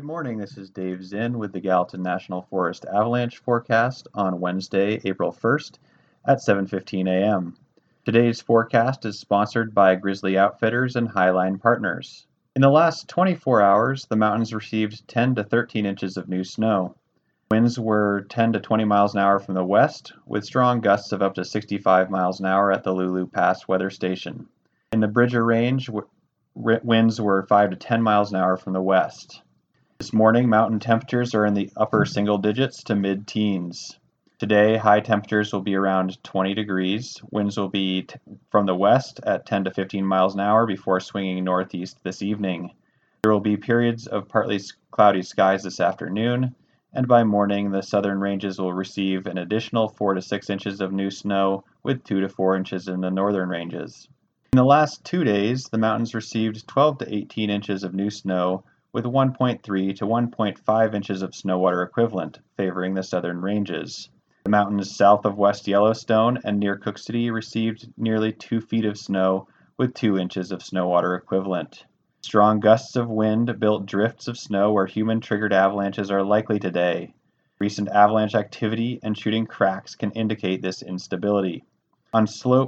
Good morning, this is Dave Zinn with the Gallatin National Forest Avalanche Forecast on Wednesday, April 1st at 7:15 a.m. Today's forecast is sponsored by Grizzly Outfitters and Highline Partners. In the last 24 hours, the mountains received 10 to 13 inches of new snow. Winds were 10 to 20 miles an hour from the west, with strong gusts of up to 65 miles an hour at the Lulu Pass weather station. In the Bridger Range, winds were 5 to 10 miles an hour from the west. This morning, mountain temperatures are in the upper single digits to mid-teens. Today, high temperatures will be around 20 degrees. Winds will be from the west at 10 to 15 miles an hour before swinging northeast this evening. There will be periods of partly cloudy skies this afternoon, and by morning, the southern ranges will receive an additional 4 to 6 inches of new snow, with 2 to 4 inches in the northern ranges. In the last 2 days, the mountains received 12 to 18 inches of new snow, with 1.3 to 1.5 inches of snow water equivalent, favoring the southern ranges. The mountains south of West Yellowstone and near Cook City received nearly 2 feet of snow, with 2 inches of snow water equivalent. Strong gusts of wind built drifts of snow where human-triggered avalanches are likely today. Recent avalanche activity and shooting cracks can indicate this instability. On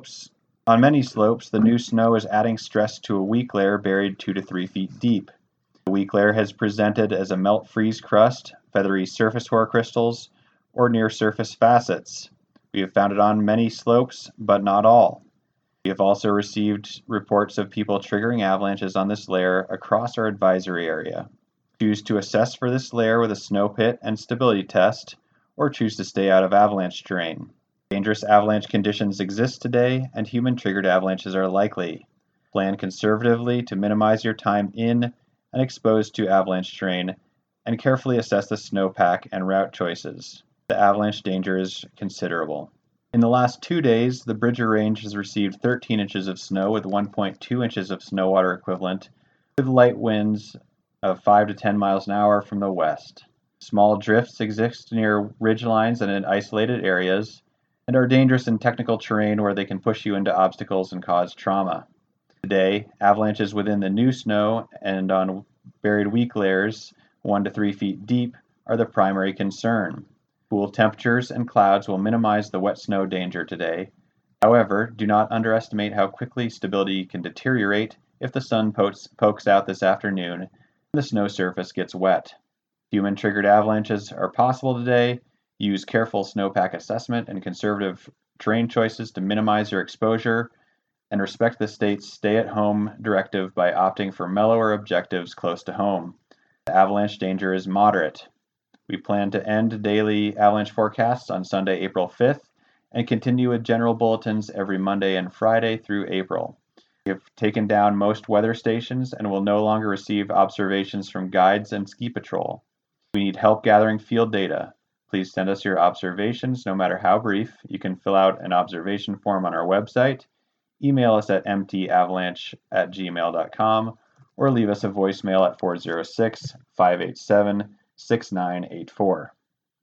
many slopes, the new snow is adding stress to a weak layer buried 2 to 3 feet deep. The weak layer has presented as a melt freeze crust, feathery surface hoar crystals, or near surface facets. We have found it on many slopes, but not all. We have also received reports of people triggering avalanches on this layer across our advisory area. Choose to assess for this layer with a snow pit and stability test, or choose to stay out of avalanche terrain. Dangerous avalanche conditions exist today, and human-triggered avalanches are likely. Plan conservatively to minimize your time in and exposed to avalanche terrain, and carefully assess the snowpack and route choices. The avalanche danger is considerable. In the last 2 days, the Bridger Range has received 13 inches of snow with 1.2 inches of snow water equivalent, with light winds of 5 to 10 miles an hour from the west. Small drifts exist near ridgelines and in isolated areas, and are dangerous in technical terrain where they can push you into obstacles and cause trauma. Today, avalanches within the new snow and on buried weak layers 1 to 3 feet deep are the primary concern. Cool temperatures and clouds will minimize the wet snow danger today. However, do not underestimate how quickly stability can deteriorate if the sun pokes out this afternoon and the snow surface gets wet. Human-triggered avalanches are possible today. Use careful snowpack assessment and conservative terrain choices to minimize your exposure, and respect the state's stay-at-home directive by opting for mellower objectives close to home. The avalanche danger is moderate. We plan to end daily avalanche forecasts on Sunday, April 5th, and continue with general bulletins every Monday and Friday through April. We have taken down most weather stations and will no longer receive observations from guides and ski patrol. We need help gathering field data. Please send us your observations, no matter how brief. You can fill out an observation form on our website, email us at mtavalanche@gmail.com, or leave us a voicemail at 406-587-6984.